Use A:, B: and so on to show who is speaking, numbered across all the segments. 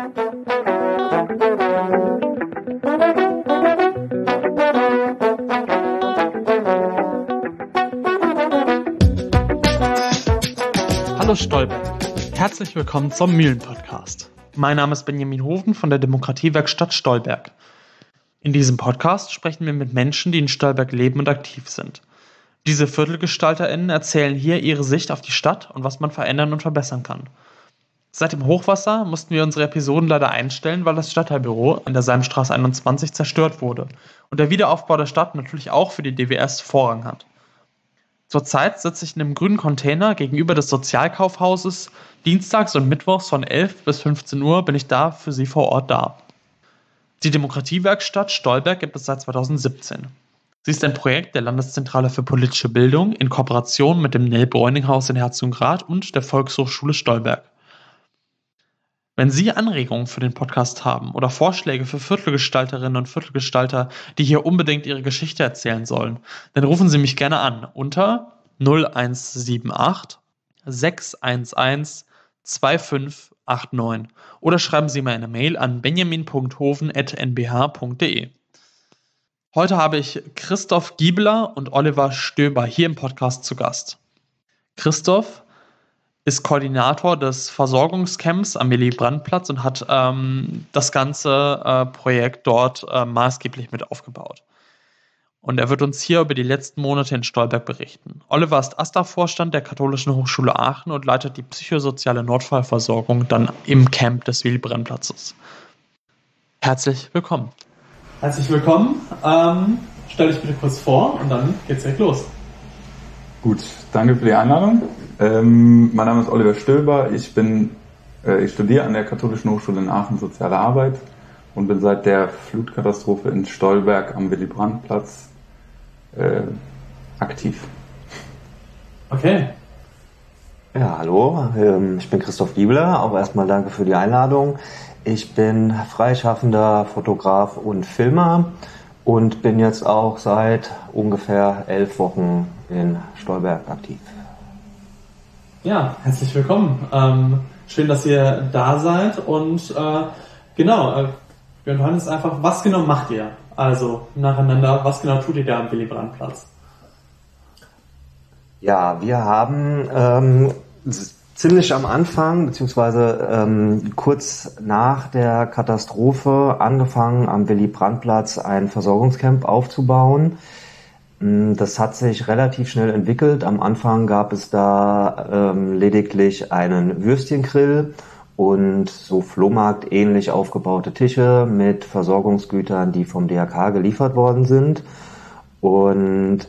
A: Hallo Stolberg, herzlich willkommen zum Mühlen-Podcast. Mein Name ist Benjamin Hofen von der Demokratiewerkstatt Stolberg. In diesem Podcast sprechen wir mit Menschen, die in Stolberg leben und aktiv sind. Diese ViertelgestalterInnen erzählen hier ihre Sicht auf die Stadt und was man verändern und verbessern kann. Seit dem Hochwasser mussten wir unsere Episoden leider einstellen, weil das Stadtteilbüro in der Salmstraße 21 zerstört wurde und der Wiederaufbau der Stadt natürlich auch für die DWS Vorrang hat. Zurzeit sitze ich in einem grünen Container gegenüber des Sozialkaufhauses. Dienstags und mittwochs von 11 bis 15 Uhr bin ich da für Sie vor Ort da. Die Demokratiewerkstatt Stolberg gibt es seit 2017. Sie ist ein Projekt der Landeszentrale für politische Bildung in Kooperation mit dem Nell-Bräuning-Haus in Herzogenrath und der Volkshochschule Stolberg. Wenn Sie Anregungen für den Podcast haben oder Vorschläge für Viertelgestalterinnen und Viertelgestalter, die hier unbedingt ihre Geschichte erzählen sollen, dann rufen Sie mich gerne an unter 0178 611 2589 oder schreiben Sie mir eine Mail an benjamin.hofen@nbh.de. Heute habe ich Christoph Giebler und Oliver Stöber hier im Podcast zu Gast. Christoph ist Koordinator des Versorgungscamps am Willy-Brandt-Platz und hat das ganze Projekt dort maßgeblich mit aufgebaut. Und er wird uns hier über die letzten Monate in Stolberg berichten. Oliver ist AStA-Vorstand der Katholischen Hochschule Aachen und leitet die psychosoziale Notfallversorgung dann im Camp des Willy-Brandt-Platzes. Herzlich willkommen. Herzlich willkommen. Stell dich bitte kurz vor und dann geht's direkt los.
B: Gut, danke für die Einladung. Mein Name ist Oliver Stöber. Ich studiere an der Katholischen Hochschule in Aachen Soziale Arbeit und bin seit der Flutkatastrophe in Stolberg am Willy-Brandt-Platz aktiv.
A: Okay.
C: Ja, hallo, ich bin Christoph Giebler, auch erstmal danke für die Einladung. Ich bin freischaffender Fotograf und Filmer und bin jetzt auch seit ungefähr 11 Wochen in Stolberg aktiv.
A: Ja, herzlich willkommen. Schön, dass ihr da seid und wir hören uns einfach, was genau macht ihr? Also nacheinander, was genau tut ihr da am Willy-Brandt-Platz?
C: Ja, wir haben ziemlich am Anfang, beziehungsweise kurz nach der Katastrophe angefangen, am Willy-Brandt-Platz ein Versorgungscamp aufzubauen. Das hat sich relativ schnell entwickelt. Am Anfang gab es da lediglich einen Würstchengrill und so Flohmarkt ähnlich aufgebaute Tische mit Versorgungsgütern, die vom DRK geliefert worden sind. Und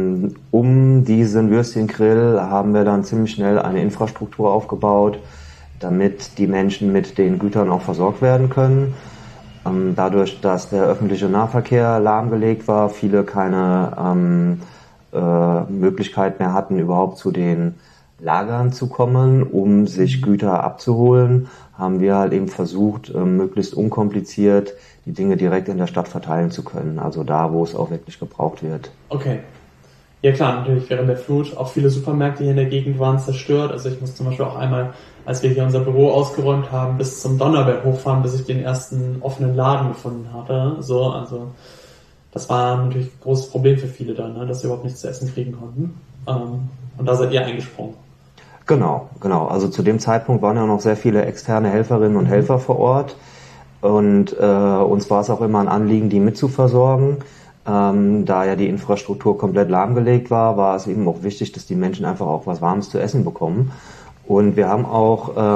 C: um diesen Würstchengrill haben wir dann ziemlich schnell eine Infrastruktur aufgebaut, damit die Menschen mit den Gütern auch versorgt werden können. Dadurch, dass der öffentliche Nahverkehr lahmgelegt war, viele keine Möglichkeit mehr hatten, überhaupt zu den Lagern zu kommen, um sich Güter abzuholen, haben wir halt eben versucht, möglichst unkompliziert die Dinge direkt in der Stadt verteilen zu können, also da, wo es auch wirklich gebraucht wird.
A: Okay. Ja klar, natürlich während der Flut auch viele Supermärkte hier in der Gegend waren zerstört. Also ich muss zum Beispiel auch einmal, als wir hier unser Büro ausgeräumt haben, bis zum Donnerberg hochfahren, bis ich den ersten offenen Laden gefunden hatte. Also das war natürlich ein großes Problem für viele da, ne, dass sie überhaupt nichts zu essen kriegen konnten. Und da seid ihr eingesprungen.
C: Genau. Also zu dem Zeitpunkt waren ja noch sehr viele externe Helferinnen und Helfer vor Ort. Und uns war es auch immer ein Anliegen, die mitzuversorgen. Da ja die Infrastruktur komplett lahmgelegt war, war es eben auch wichtig, dass die Menschen einfach auch was Warmes zu essen bekommen. Und wir haben auch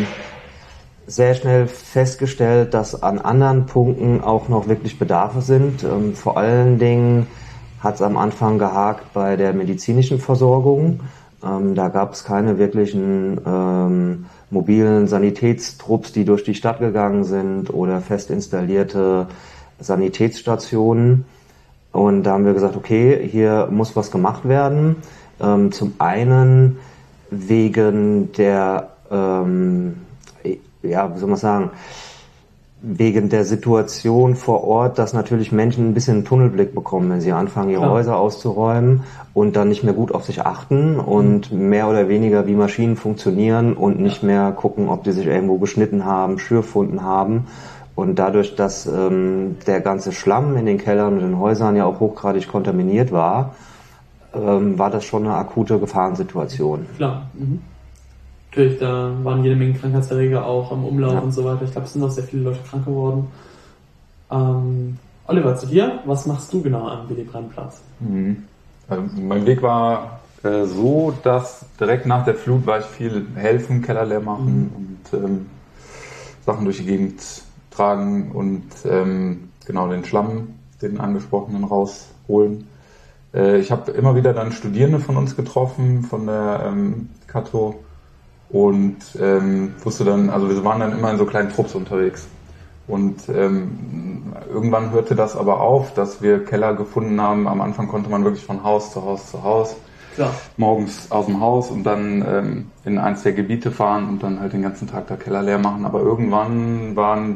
C: sehr schnell festgestellt, dass an anderen Punkten auch noch wirklich Bedarfe sind. Vor allen Dingen hat es am Anfang gehakt bei der medizinischen Versorgung. Da gab es keine wirklichen mobilen Sanitätstrupps, die durch die Stadt gegangen sind oder fest installierte Sanitätsstationen. Und da haben wir gesagt, okay, hier muss was gemacht werden. Zum einen wegen der, wie soll man sagen, wegen der Situation vor Ort, dass natürlich Menschen ein bisschen einen Tunnelblick bekommen, wenn sie anfangen, ihre Häuser auszuräumen und dann nicht mehr gut auf sich achten und mehr oder weniger wie Maschinen funktionieren und nicht mehr gucken, ob die sich irgendwo geschnitten haben, Schürfwunden haben. Und dadurch, dass der ganze Schlamm in den Kellern und den Häusern ja auch hochgradig kontaminiert war, war das schon eine akute Gefahrensituation.
A: Klar. Natürlich, da waren jede Menge Krankheitserreger auch im Umlauf und so weiter. Ich glaube, es sind auch sehr viele Leute krank geworden. Oliver, zu dir. Was machst du genau am Willy-Brandt-Platz?
B: Also mein Weg war so, dass direkt nach der Flut war ich viel helfen, Keller leer machen und Sachen durch die Gegend tragen und genau den Schlamm, den angesprochenen, rausholen. Ich habe immer wieder dann Studierende von uns getroffen, von der Kato. Und wusste dann, also wir waren dann immer in so kleinen Trupps unterwegs. Und irgendwann hörte das aber auf, dass wir Keller gefunden haben. Am Anfang konnte man wirklich von Haus zu Haus zu Haus, morgens aus dem Haus und dann in eins der Gebiete fahren und dann halt den ganzen Tag da Keller leer machen. Aber irgendwann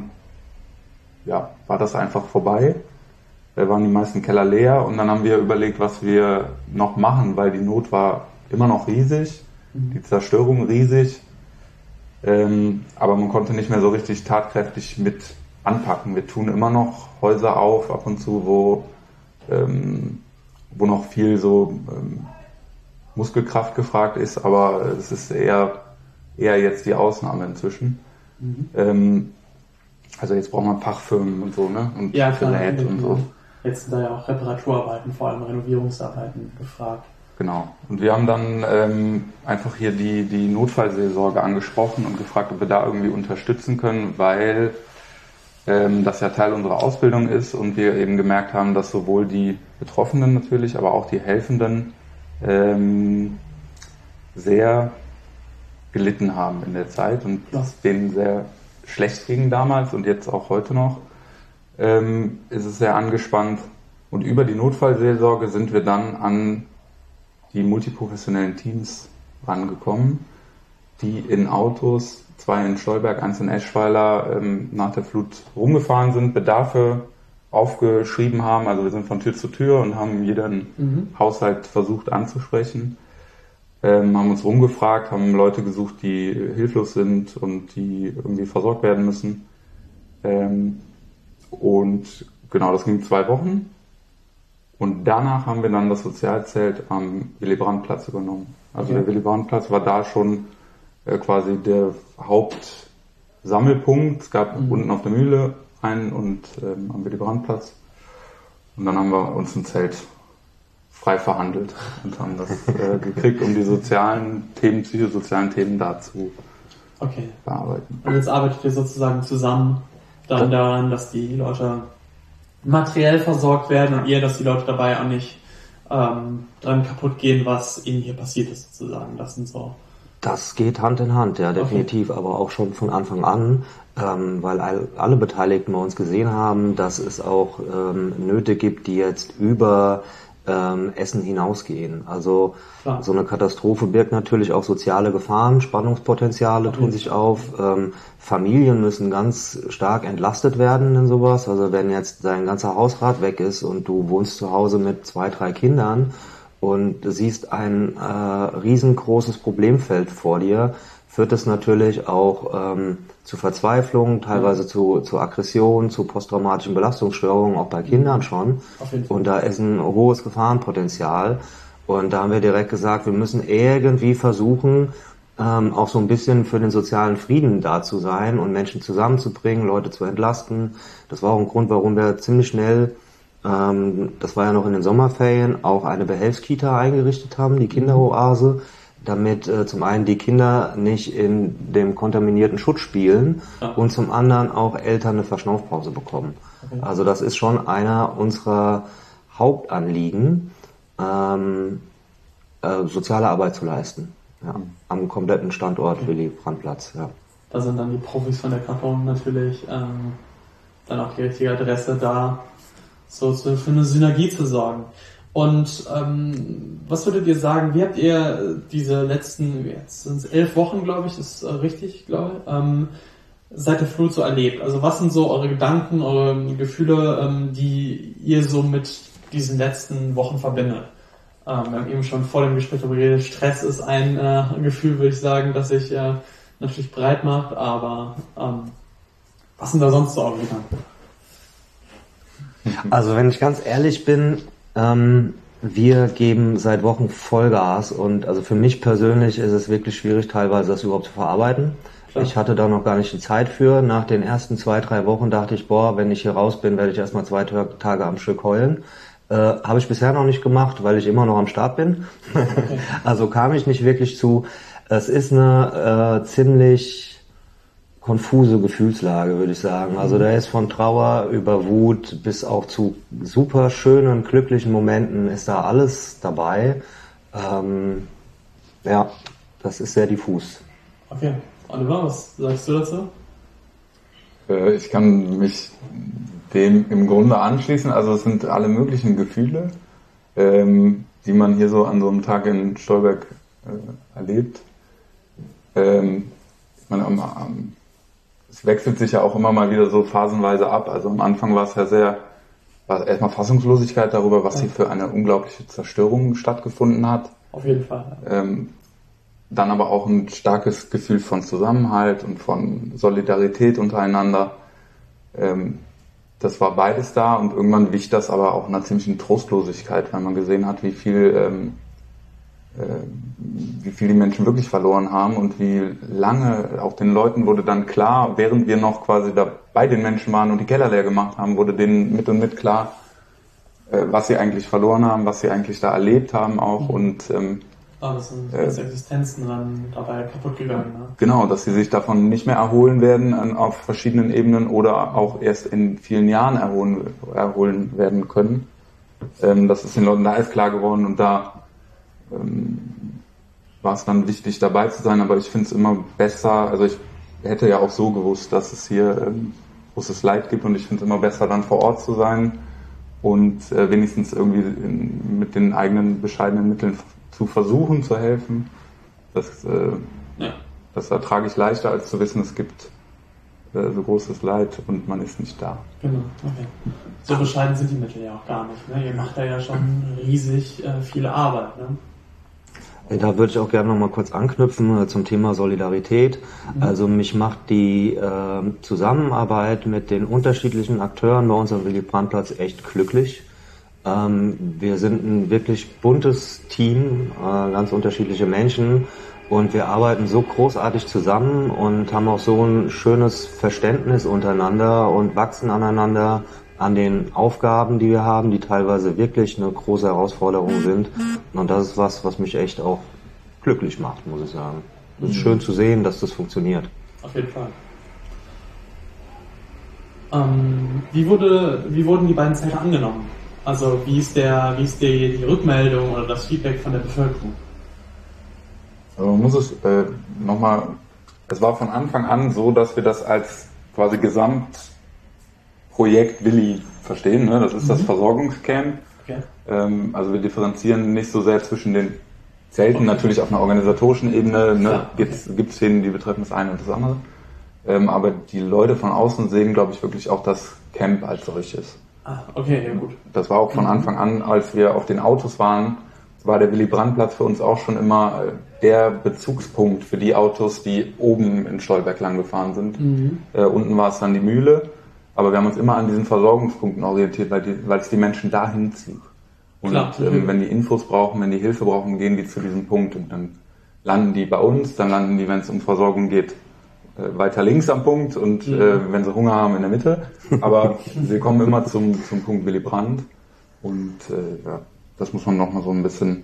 B: war das einfach vorbei. Da waren die meisten Keller leer und dann haben wir überlegt, was wir noch machen, weil die Not war immer noch riesig. Die Zerstörung riesig, aber man konnte nicht mehr so richtig tatkräftig mit anpacken. Wir tun immer noch Häuser auf, ab und zu, wo noch viel so Muskelkraft gefragt ist, aber es ist eher jetzt die Ausnahme inzwischen. Also jetzt braucht man Fachfirmen und so, ne? Und Gerät und so.
A: Jetzt sind da ja auch Reparaturarbeiten, vor allem Renovierungsarbeiten gefragt.
B: Genau. Und wir haben dann einfach hier die Notfallseelsorge angesprochen und gefragt, ob wir da irgendwie unterstützen können, weil das ja Teil unserer Ausbildung ist und wir eben gemerkt haben, dass sowohl die Betroffenen natürlich, aber auch die Helfenden sehr gelitten haben in der Zeit und es denen sehr schlecht ging damals und jetzt auch heute noch. Ist es sehr angespannt. Und über die Notfallseelsorge sind wir dann an die multiprofessionellen Teams rangekommen, die in Autos, 2 in Stolberg, 1 in Eschweiler, nach der Flut rumgefahren sind, Bedarfe aufgeschrieben haben. Also wir sind von Tür zu Tür und haben jeden Haushalt versucht anzusprechen, haben uns rumgefragt, haben Leute gesucht, die hilflos sind und die irgendwie versorgt werden müssen. Und genau, das ging 2 Wochen. Und danach haben wir dann das Sozialzelt am Willy-Brandt-Platz übernommen. Also der Willy-Brandt-Platz war da schon quasi der Hauptsammelpunkt. Es gab unten auf der Mühle einen und am Willy-Brandt-Platz. Und dann haben wir uns ein Zelt frei verhandelt und haben das gekriegt, um die sozialen Themen, psychosozialen Themen da zu bearbeiten.
A: Und jetzt arbeitet ihr sozusagen zusammen dann daran, dass die Leute materiell versorgt werden und dass die Leute dabei auch nicht dran kaputt gehen, was ihnen hier passiert ist sozusagen.
C: Das geht Hand in Hand, ja, definitiv, aber auch schon von Anfang an, weil alle Beteiligten bei uns gesehen haben, dass es auch Nöte gibt, die jetzt über Essen hinausgehen. Also so eine Katastrophe birgt natürlich auch soziale Gefahren, Spannungspotenziale tun sich auf. Familien müssen ganz stark entlastet werden in sowas. Also wenn jetzt dein ganzer Hausrat weg ist und du wohnst zu Hause mit 2, 3 Kindern und du siehst ein riesengroßes Problemfeld vor dir, führt es natürlich auch zu Verzweiflung, teilweise zu Aggression, zu posttraumatischen Belastungsstörungen, auch bei Kindern schon. Und da ist ein hohes Gefahrenpotenzial. Und da haben wir direkt gesagt, wir müssen irgendwie versuchen, auch so ein bisschen für den sozialen Frieden da zu sein und Menschen zusammenzubringen, Leute zu entlasten. Das war auch ein Grund, warum wir ziemlich schnell, das war ja noch in den Sommerferien, auch eine Behelfskita eingerichtet haben, die Kinderoase, damit zum einen die Kinder nicht in dem kontaminierten Schutt spielen und zum anderen auch Eltern eine Verschnaufpause bekommen. Also das ist schon einer unserer Hauptanliegen, soziale Arbeit zu leisten. Ja, am kompletten Standort Willy-Brandt-Platz. Ja.
A: Da sind dann die Profis von der Karton natürlich dann auch die richtige Adresse da, so für eine Synergie zu sorgen. Und was würdet ihr sagen, wie habt ihr diese letzten, jetzt sind es 11 Wochen, glaube ich, ist richtig, glaube ich, seit der Flut so erlebt? Also was sind so eure Gedanken, eure Gefühle, die ihr so mit diesen letzten Wochen verbindet? Wir haben eben schon vor dem Gespräch darüber geredet, Stress ist ein Gefühl, würde ich sagen, das sich natürlich breit macht, aber was sind da sonst so eure Gedanken?
C: Also wenn ich ganz ehrlich bin, wir geben seit Wochen Vollgas und also für mich persönlich ist es wirklich schwierig, teilweise das überhaupt zu verarbeiten. Klar. Ich hatte da noch gar nicht die Zeit für. Nach den ersten 2-3 Wochen dachte ich, wenn ich hier raus bin, werde ich erstmal 2 Tage am Stück heulen. Habe ich bisher noch nicht gemacht, weil ich immer noch am Start bin. Okay. Also kam ich nicht wirklich zu. Es ist eine ziemlich konfuse Gefühlslage, würde ich sagen. Also da ist von Trauer über Wut bis auch zu super schönen, glücklichen Momenten ist da alles dabei. Ja, das ist sehr diffus.
A: Okay. Oliver, was sagst du dazu?
B: Ich kann mich dem im Grunde anschließen. Also es sind alle möglichen Gefühle, die man hier so an so einem Tag in Stolberg erlebt. Es wechselt sich ja auch immer mal wieder so phasenweise ab. Also am Anfang war es ja erstmal Fassungslosigkeit darüber, was hier für eine unglaubliche Zerstörung stattgefunden hat.
A: Auf jeden Fall.
B: Dann aber auch ein starkes Gefühl von Zusammenhalt und von Solidarität untereinander. Das war beides da und irgendwann wich das aber auch einer ziemlichen Trostlosigkeit, weil man gesehen hat, wie viel die Menschen wirklich verloren haben und wie lange auch den Leuten wurde dann klar, während wir noch quasi da bei den Menschen waren und die Keller leer gemacht haben, wurde denen mit und mit klar, was sie eigentlich verloren haben, was sie eigentlich da erlebt haben auch und
A: das sind ganze Existenzen dann dabei kaputt gegangen. Ne?
B: Genau, dass sie sich davon nicht mehr erholen werden auf verschiedenen Ebenen oder auch erst in vielen Jahren erholen werden können. Das ist den Leuten da erst klar geworden und da war es dann wichtig dabei zu sein, aber ich finde es immer besser, also ich hätte ja auch so gewusst, dass es hier großes Leid gibt und ich finde es immer besser dann vor Ort zu sein und wenigstens irgendwie mit den eigenen bescheidenen Mitteln zu versuchen zu helfen. Das ertrage ich leichter, als zu wissen, es gibt so großes Leid und man ist nicht da.
A: Genau, okay. So bescheiden sind die Mittel ja auch gar nicht. Ne? Ihr macht da ja schon riesig viele Arbeit. Ne?
C: Da würde ich auch gerne noch mal kurz anknüpfen zum Thema Solidarität. Also mich macht die Zusammenarbeit mit den unterschiedlichen Akteuren bei uns am Willy-Brandt-Platz echt glücklich. Wir sind ein wirklich buntes Team, ganz unterschiedliche Menschen und wir arbeiten so großartig zusammen und haben auch so ein schönes Verständnis untereinander und wachsen aneinander an den Aufgaben, die wir haben, die teilweise wirklich eine große Herausforderung sind. Und das ist was mich echt auch glücklich macht, muss ich sagen. Es ist schön zu sehen, dass das funktioniert.
A: Auf jeden Fall. Wie wurden die beiden Zelte angenommen? Also wie ist die Rückmeldung oder das Feedback von der Bevölkerung?
B: Also man muss es es war von Anfang an so, dass wir das als quasi Gesamtprojekt Willi verstehen. Ne? Das ist das Versorgungscamp. Okay. Also wir differenzieren nicht so sehr zwischen den Zelten, natürlich auf einer organisatorischen Ebene. Ne? Gibt Szenen, die betreffen das eine und das andere. Aber die Leute von außen sehen, glaube ich, wirklich auch das Camp als solches.
A: Okay, ja gut.
B: Das war auch von Anfang an, als wir auf den Autos waren, war der Willy-Brandt-Platz für uns auch schon immer der Bezugspunkt für die Autos, die oben in Stolberg lang gefahren sind. Unten war es dann die Mühle, aber wir haben uns immer an diesen Versorgungspunkten orientiert, weil es die Menschen dahin zieht. Und wenn die Infos brauchen, wenn die Hilfe brauchen, gehen die zu diesem Punkt und dann landen die bei uns, dann landen die, wenn es um Versorgung geht, weiter links am Punkt und wenn sie Hunger haben, in der Mitte. Aber wir kommen immer zum Punkt Willy Brandt und das muss man nochmal so ein bisschen,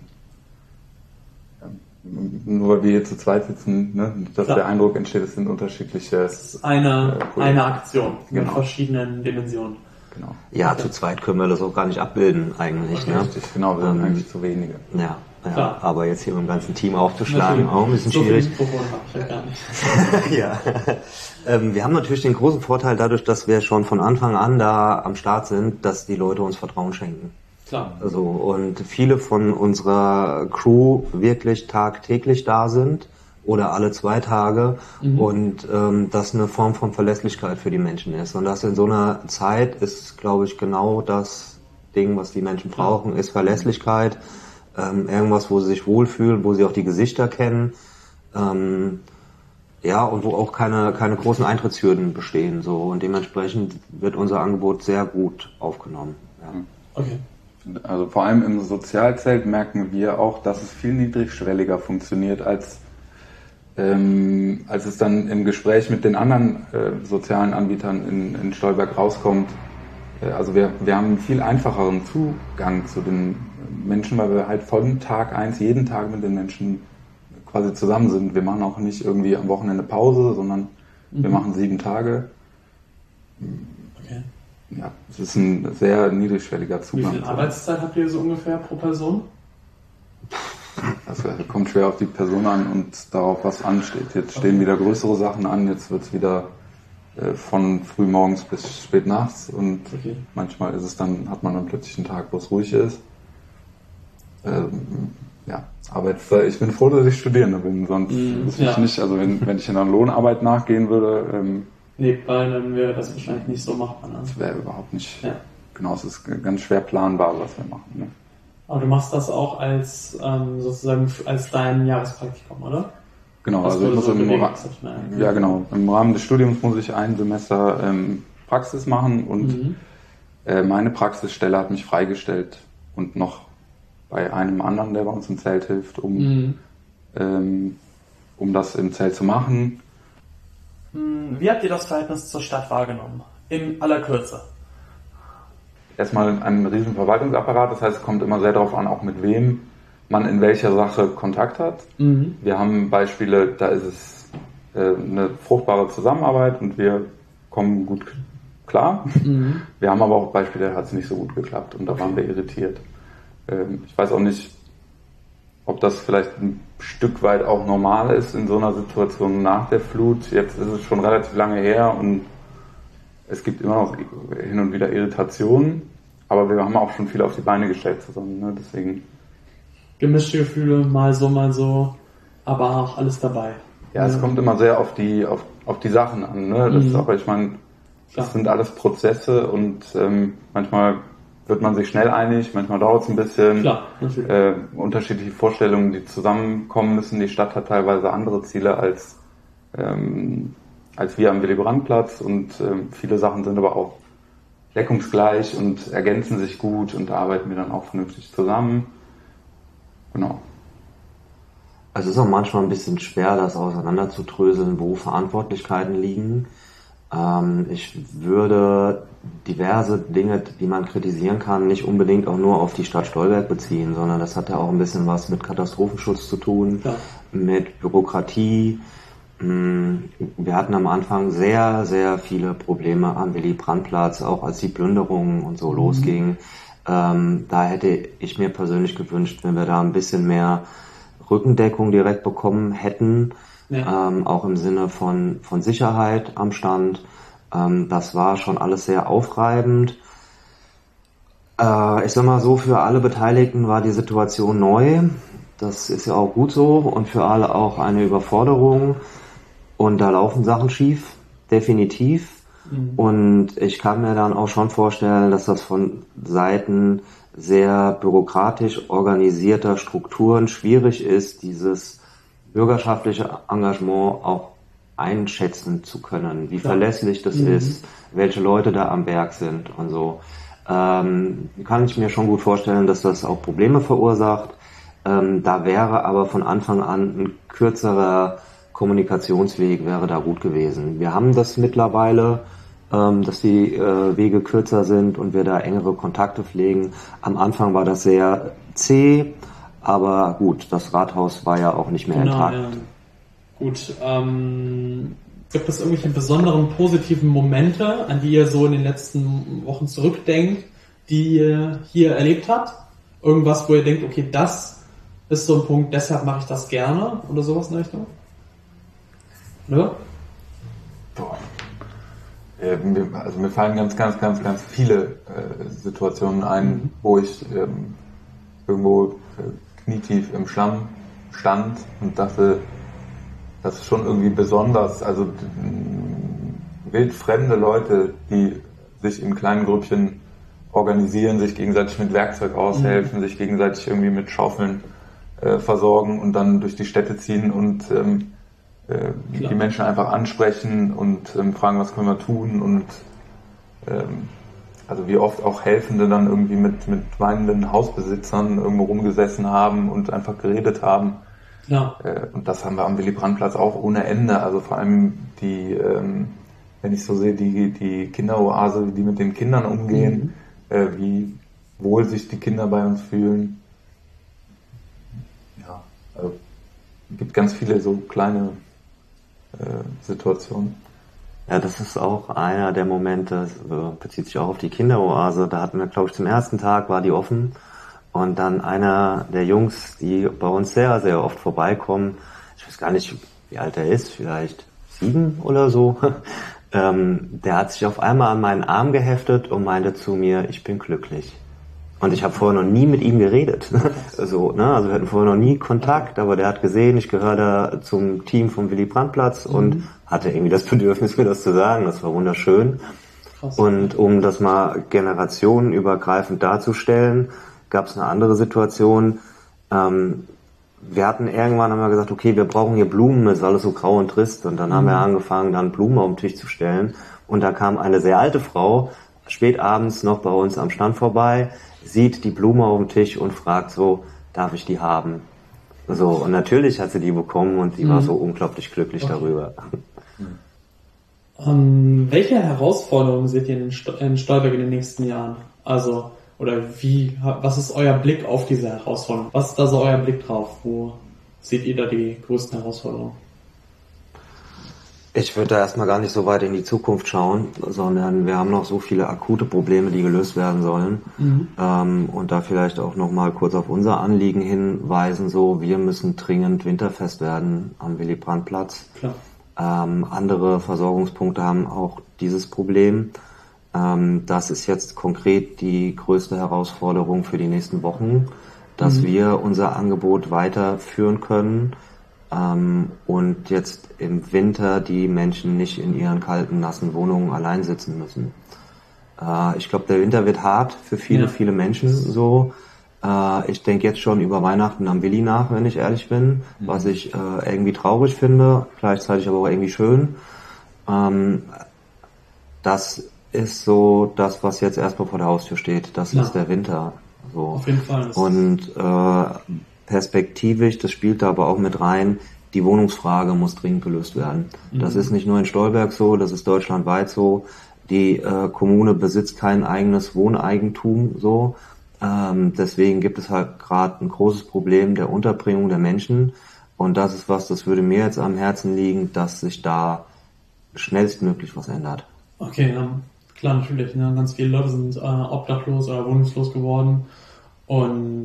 B: nur weil wir hier zu zweit sitzen, ne, dass der Eindruck entsteht, es sind unterschiedliche...
A: Das ist eine Aktion mit verschiedenen Dimensionen.
C: Genau. Ja, zu zweit können wir das auch gar nicht abbilden eigentlich. Ne?
B: Richtig, genau, wir sind eigentlich zu wenige.
C: Ja. Aber jetzt hier mit dem ganzen Team aufzuschlagen, auch ein bisschen schwierig.
A: So viel Mikrofon habe ich ja gar nicht.
C: Ja. Wir haben natürlich den großen Vorteil dadurch, dass wir schon von Anfang an da am Start sind, dass die Leute uns Vertrauen schenken.
A: Klar.
C: Also, und viele von unserer Crew wirklich tagtäglich da sind, oder alle 2 Tage und das eine Form von Verlässlichkeit für die Menschen ist. Und das in so einer Zeit ist, glaube ich, genau das Ding, was die Menschen brauchen, ist Verlässlichkeit, irgendwas, wo sie sich wohlfühlen, wo sie auch die Gesichter kennen, ja, und wo auch keine großen Eintrittshürden bestehen, so. Und dementsprechend wird unser Angebot sehr gut aufgenommen. Ja.
A: Okay.
B: Also vor allem im Sozialzelt merken wir auch, dass es viel niedrigschwelliger funktioniert, als es dann im Gespräch mit den anderen sozialen Anbietern in Stolberg rauskommt. Also wir haben einen viel einfacheren Zugang zu den Menschen, weil wir halt von Tag 1 jeden Tag mit den Menschen quasi zusammen sind. Wir machen auch nicht irgendwie am Wochenende Pause, sondern wir machen 7 Tage.
A: Okay.
B: Ja, es ist ein sehr niedrigschwelliger Zugang.
A: Wie viel Arbeitszeit habt ihr so ungefähr pro Person?
B: Das kommt schwer auf die Person an und darauf, was ansteht. Jetzt stehen wieder größere Sachen an, jetzt wird es wieder von früh morgens bis spät nachts und manchmal hat man dann plötzlich einen Tag, wo es ruhig ist. Ja, Arbeitszeit. Ich bin froh, dass ich Studierende bin, sonst wüsste ich nicht, also wenn ich in einer Lohnarbeit nachgehen würde.
A: Nebenbei, dann wäre das wahrscheinlich nicht so machbar. Ne?
B: Das wäre überhaupt nicht, genau, es ist ganz schwer planbar, was wir machen. Ne?
A: Aber du machst das auch als sozusagen als dein Jahrespraktikum, oder?
B: Genau,
A: das
B: also ich muss
A: genau.
B: Im Rahmen des Studiums muss ich ein Semester Praxis machen und meine Praxisstelle hat mich freigestellt und noch bei einem anderen, der bei uns im Zelt hilft, um das im Zelt zu machen.
A: Wie habt ihr das Verhältnis zur Stadt wahrgenommen? In aller Kürze.
B: Erstmal ein riesen Verwaltungsapparat, das heißt, es kommt immer sehr darauf an, auch mit wem man in welcher Sache Kontakt hat. Wir haben Beispiele, da ist es eine fruchtbare Zusammenarbeit und wir kommen gut klar. Wir haben aber auch Beispiele, da hat es nicht so gut geklappt und da waren wir irritiert. Ich weiß auch nicht, ob das vielleicht ein Stück weit auch normal ist in so einer Situation nach der Flut. Jetzt ist es schon relativ lange her und es gibt immer noch hin und wieder Irritationen, aber wir haben auch schon viel auf die Beine gestellt zusammen, ne? Deswegen.
A: Gemischte Gefühle, mal so, aber auch alles dabei.
B: Ja, es kommt immer sehr auf die Sachen an, ne? Das ist auch, ich meine, das sind alles Prozesse und manchmal wird man sich schnell einig, manchmal dauert es ein bisschen.
A: Klar, natürlich.
B: Unterschiedliche Vorstellungen, die zusammenkommen müssen. Die Stadt hat teilweise andere Ziele als wir am Willy-Brandt-Platz und viele Sachen sind aber auch deckungsgleich und ergänzen sich gut und da arbeiten wir dann auch vernünftig zusammen. Genau.
C: Also es ist auch manchmal ein bisschen schwer, das auseinanderzudröseln, wo Verantwortlichkeiten liegen. Ich würde diverse Dinge, die man kritisieren kann, nicht unbedingt auch nur auf die Stadt Stolberg beziehen, sondern das hat ja auch ein bisschen was mit Katastrophenschutz zu tun, mit Bürokratie. Wir hatten am Anfang sehr, sehr viele Probleme am Willy-Brandt-Platz, auch als die Plünderungen und so losgingen. Da hätte ich mir persönlich gewünscht, wenn wir da ein bisschen mehr Rückendeckung direkt bekommen hätten, auch im Sinne von Sicherheit am Stand. Das war schon alles sehr aufreibend. Ich sag mal so, für alle Beteiligten war die Situation neu. Das ist ja auch gut so und für alle auch eine Überforderung. Und da laufen Sachen schief, definitiv. Und ich kann mir dann auch schon vorstellen, dass das von Seiten sehr bürokratisch organisierter Strukturen schwierig ist, dieses bürgerschaftliche Engagement auch einschätzen zu können, wie verlässlich das ist, welche Leute da am Werk sind und so. Kann ich mir schon gut vorstellen, dass das auch Probleme verursacht. Da wäre aber von Anfang an ein kürzerer Kommunikationsweg wäre da gut gewesen. Wir haben das mittlerweile, dass die Wege kürzer sind und wir da engere Kontakte pflegen. Am Anfang war das sehr zäh, aber gut, das Rathaus war ja auch nicht mehr intakt. Ja.
A: Gut, gibt es irgendwelche besonderen positiven Momente, an die ihr so in den letzten Wochen zurückdenkt, die ihr hier erlebt habt? Irgendwas, wo ihr denkt, okay, das ist so ein Punkt, deshalb mache ich das gerne oder sowas in der Richtung? Oder?
B: Boah. Also mir fallen ganz viele Situationen ein, wo ich irgendwo knietief im Schlamm stand und dachte, das ist schon irgendwie besonders. Also wildfremde Leute, die sich in kleinen Grüppchen organisieren, sich gegenseitig mit Werkzeug aushelfen, sich gegenseitig irgendwie mit Schaufeln versorgen und dann durch die Städte ziehen und die Menschen einfach ansprechen und fragen, was können wir tun, und also wie oft auch Helfende dann irgendwie mit weinenden Hausbesitzern irgendwo rumgesessen haben und einfach geredet haben. Ja. Und das haben wir am Willy-Brandt-Platz auch ohne Ende. Also vor allem die, wenn ich so sehe, die Kinderoase, wie die mit den Kindern umgehen, wie wohl sich die Kinder bei uns fühlen. Ja, also es gibt ganz viele so kleine Situationen.
C: Ja, das ist auch einer der Momente, bezieht sich auch auf die Kinderoase. Da hatten wir, glaube ich, zum ersten Tag war die offen, und dann einer der Jungs, die bei uns sehr, sehr oft vorbeikommen, ich weiß gar nicht, wie alt er ist, vielleicht 7 oder so, der hat sich auf einmal an meinen Arm geheftet und meinte zu mir, ich bin glücklich. Und ich habe vorher noch nie mit ihm geredet. Also wir hatten vorher noch nie Kontakt, aber der hat gesehen, ich gehöre da zum Team vom Willy-Brandt-Platz und hatte irgendwie das Bedürfnis, mir das zu sagen. Das war wunderschön. Krass. Und um das mal generationenübergreifend darzustellen, gab es eine andere Situation. Wir hatten irgendwann haben wir gesagt, okay, wir brauchen hier Blumen, es ist alles so grau und trist. Und dann haben wir angefangen, dann Blumen auf den Tisch zu stellen. Und da kam eine sehr alte Frau, spät abends noch bei uns am Stand vorbei, sieht die Blume auf dem Tisch und fragt so, darf ich die haben? So, und natürlich hat sie die bekommen und sie war so unglaublich glücklich darüber.
A: Welche Herausforderungen seht ihr in Stolberg in den nächsten Jahren? Also, was ist euer Blick auf diese Herausforderung? Was ist da so euer Blick drauf? Wo seht ihr da die größten Herausforderungen?
C: Ich würde da erstmal gar nicht so weit in die Zukunft schauen, sondern wir haben noch so viele akute Probleme, die gelöst werden sollen. Und da vielleicht auch nochmal kurz auf unser Anliegen hinweisen, wir müssen dringend winterfest werden am Willy-Brandt-Platz. Klar. Andere Versorgungspunkte haben auch dieses Problem. Das ist jetzt konkret die größte Herausforderung für die nächsten Wochen, dass wir unser Angebot weiterführen können. Und jetzt im Winter die Menschen nicht in ihren kalten, nassen Wohnungen allein sitzen müssen. Ich glaube, der Winter wird hart für viele Menschen so. Ich denke jetzt schon über Weihnachten am Willi nach, wenn ich ehrlich bin, was ich irgendwie traurig finde, gleichzeitig aber auch irgendwie schön. Das ist so das, was jetzt erstmal vor der Haustür steht. Das ist der Winter. So.
A: Auf jeden Fall.
C: Und perspektivisch, das spielt da aber auch mit rein, die Wohnungsfrage muss dringend gelöst werden. Das ist nicht nur in Stolberg so, das ist deutschlandweit so. Die Kommune besitzt kein eigenes Wohneigentum so. Deswegen gibt es halt gerade ein großes Problem der Unterbringung der Menschen. Und das ist das würde mir jetzt am Herzen liegen, dass sich da schnellstmöglich was ändert.
A: Okay, klar, natürlich. Ne? Ganz viele Leute sind obdachlos oder wohnungslos geworden. Und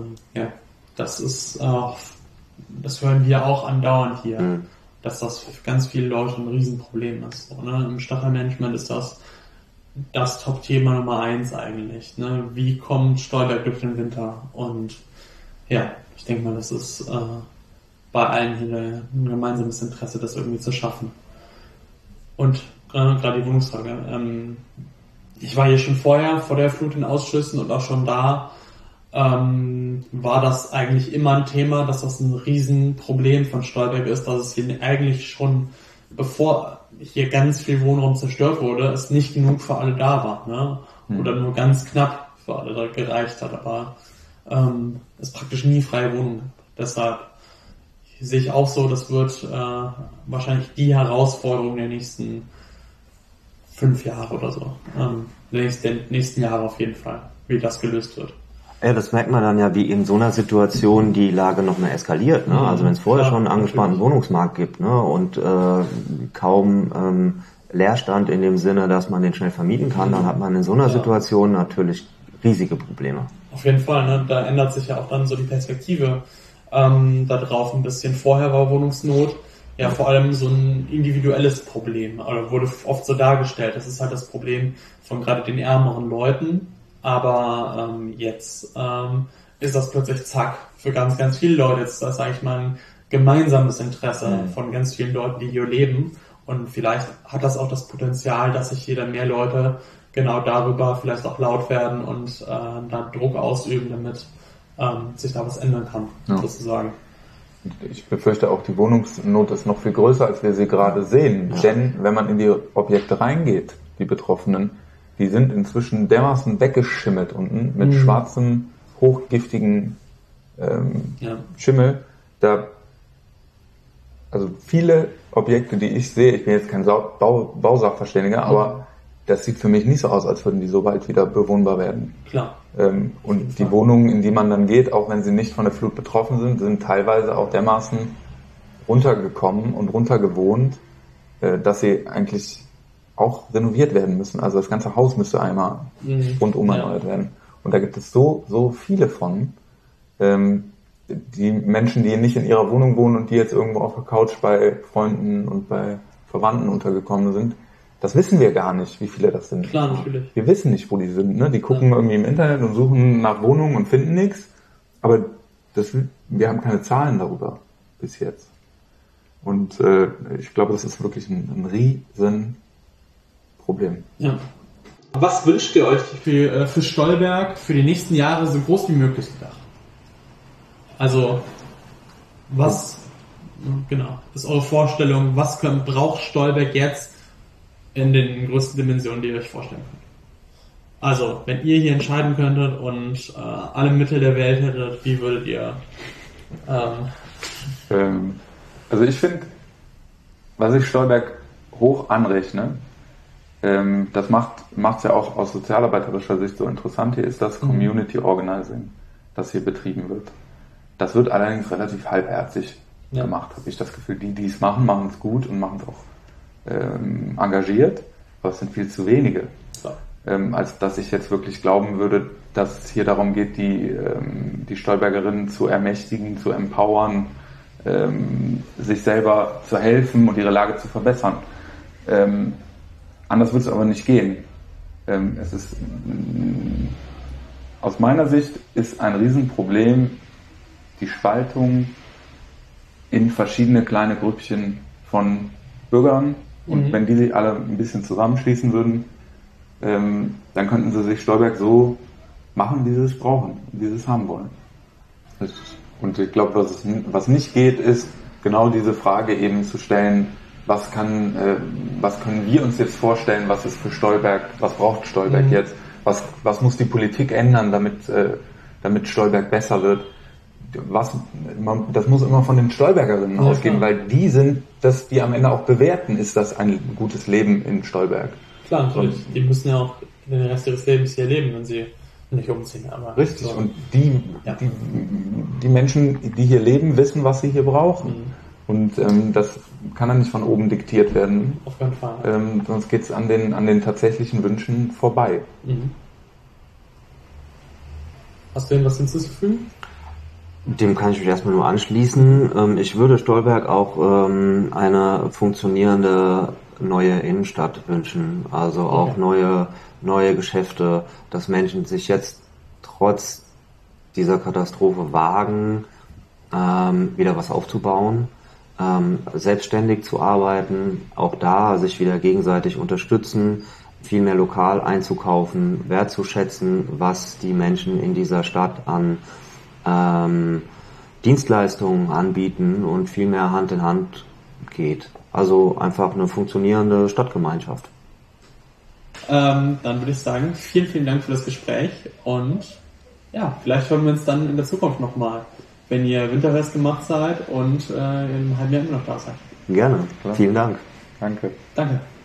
A: das ist, das hören wir auch andauernd hier, dass das für ganz viele Leute ein Riesenproblem ist. So, ne? Im Stadtteilmanagement ist das Top-Thema Nummer 1 eigentlich. Ne? Wie kommt Stolberg durch den Winter? Und ja, ich denke mal, das ist bei allen hier ein gemeinsames Interesse, das irgendwie zu schaffen. Und gerade die Wohnungsfrage. Ich war hier schon vorher, vor der Flut in Ausschüssen, und auch schon da war das eigentlich immer ein Thema, dass das ein Riesenproblem von Stolberg ist, dass es hier eigentlich schon, bevor hier ganz viel Wohnraum zerstört wurde, es nicht genug für alle da war, ne? Oder nur ganz knapp für alle da gereicht hat, aber es praktisch nie freie Wohnungen gab. Deshalb sehe ich auch so, das wird wahrscheinlich die Herausforderung der nächsten 5 Jahre oder so. Der nächsten Jahre auf jeden Fall, wie das gelöst wird.
C: Ja, das merkt man dann ja, wie in so einer Situation die Lage noch mehr eskaliert. Ne? Also wenn es vorher schon einen angespannten Wohnungsmarkt gibt, ne? Und kaum Leerstand in dem Sinne, dass man den schnell vermieten kann, dann hat man in so einer Situation natürlich riesige Probleme.
A: Auf jeden Fall, ne? Da ändert sich ja auch dann so die Perspektive da drauf ein bisschen. Vorher war Wohnungsnot ja vor allem so ein individuelles Problem, oder wurde oft so dargestellt. Das ist halt das Problem von gerade den ärmeren Leuten. Aber jetzt ist das plötzlich zack für ganz, ganz viele Leute. Jetzt ist das, sag ich mal, gemeinsames Interesse von ganz vielen Leuten, die hier leben. Und vielleicht hat das auch das Potenzial, dass sich jeder mehr Leute genau darüber vielleicht auch laut werden und da Druck ausüben, damit sich da was ändern kann, sozusagen.
B: Ich befürchte auch, die Wohnungsnot ist noch viel größer, als wir sie gerade sehen. Ja. Denn wenn man in die Objekte reingeht, die Betroffenen, die sind inzwischen dermaßen weggeschimmelt unten mit schwarzem, hochgiftigen Schimmel. Also viele Objekte, die ich sehe, ich bin jetzt kein Bausachverständiger, aber das sieht für mich nicht so aus, als würden die so bald wieder bewohnbar werden.
A: Klar.
B: Und die Wohnungen, in die man dann geht, auch wenn sie nicht von der Flut betroffen sind, sind teilweise auch dermaßen runtergekommen und runtergewohnt, dass sie eigentlich auch renoviert werden müssen. Also das ganze Haus müsste einmal rundum erneuert werden. Und da gibt es so viele von. Die Menschen, die nicht in ihrer Wohnung wohnen und die jetzt irgendwo auf der Couch bei Freunden und bei Verwandten untergekommen sind, das wissen wir gar nicht, wie viele das sind.
A: Klar, natürlich.
B: Wir wissen nicht, wo die sind. Ne? Die gucken irgendwie im Internet und suchen nach Wohnungen und finden nichts. Aber wir haben keine Zahlen darüber bis jetzt. Und ich glaube, das ist wirklich ein riesen Problem.
A: Ja. Was wünscht ihr euch für Stolberg für die nächsten Jahre so groß wie möglich gedacht? Also, was ist eure Vorstellung? Was braucht Stolberg jetzt in den größten Dimensionen, die ihr euch vorstellen könnt? Also, wenn ihr hier entscheiden könntet und alle Mittel der Welt hättet, wie würdet ihr?
B: Also ich finde, was ich Stolberg hoch anrechne, das macht es ja auch aus sozialarbeiterischer Sicht so interessant hier, ist das Community Organizing, das hier betrieben wird. Das wird allerdings relativ halbherzig gemacht, habe ich das Gefühl. Die es machen, machen es gut und machen es auch engagiert, aber es sind viel zu wenige. Als dass ich jetzt wirklich glauben würde, dass es hier darum geht, die Stolbergerinnen zu ermächtigen, zu empowern, sich selber zu helfen und ihre Lage zu verbessern. Anders wird es aber nicht gehen. Aus meiner Sicht ist ein Riesenproblem die Spaltung in verschiedene kleine Grüppchen von Bürgern. Und wenn die sich alle ein bisschen zusammenschließen würden, dann könnten sie sich Stolberg so machen, wie sie es brauchen, wie sie es haben wollen. Und ich glaube, was nicht geht, ist genau diese Frage eben zu stellen, was können wir uns jetzt vorstellen, was ist für Stolberg, was braucht Stolberg jetzt, was muss die Politik ändern, damit Stolberg besser wird. Das muss immer von den Stolbergerinnen ausgehen, weil die sind das, die am Ende auch bewerten, ist das ein gutes Leben in Stolberg.
A: Klar, natürlich. Die müssen ja auch den Rest ihres Lebens hier leben, wenn sie nicht umziehen. Aber
B: richtig. So. Und die Menschen, die hier leben, wissen, was sie hier brauchen. Und das kann dann nicht von oben diktiert werden.
A: Auf keinen Fall.
B: Sonst geht es an den tatsächlichen Wünschen vorbei.
A: Hast du irgendwas hinzuzufügen?
C: Dem kann ich mich erstmal nur anschließen. Ich würde Stolberg auch eine funktionierende neue Innenstadt wünschen. Also auch neue Geschäfte, dass Menschen sich jetzt trotz dieser Katastrophe wagen, wieder was aufzubauen, selbstständig zu arbeiten, auch da sich wieder gegenseitig unterstützen, viel mehr lokal einzukaufen, wertzuschätzen, was die Menschen in dieser Stadt an Dienstleistungen anbieten und viel mehr Hand in Hand geht. Also einfach eine funktionierende Stadtgemeinschaft.
A: Dann würde ich sagen, vielen, vielen Dank für das Gespräch und ja, vielleicht hören wir uns dann in der Zukunft nochmal, wenn ihr winterfest gemacht seid und in einem halben Jahr immer noch da seid.
C: Gerne, vielen Dank.
B: Danke.
A: Danke.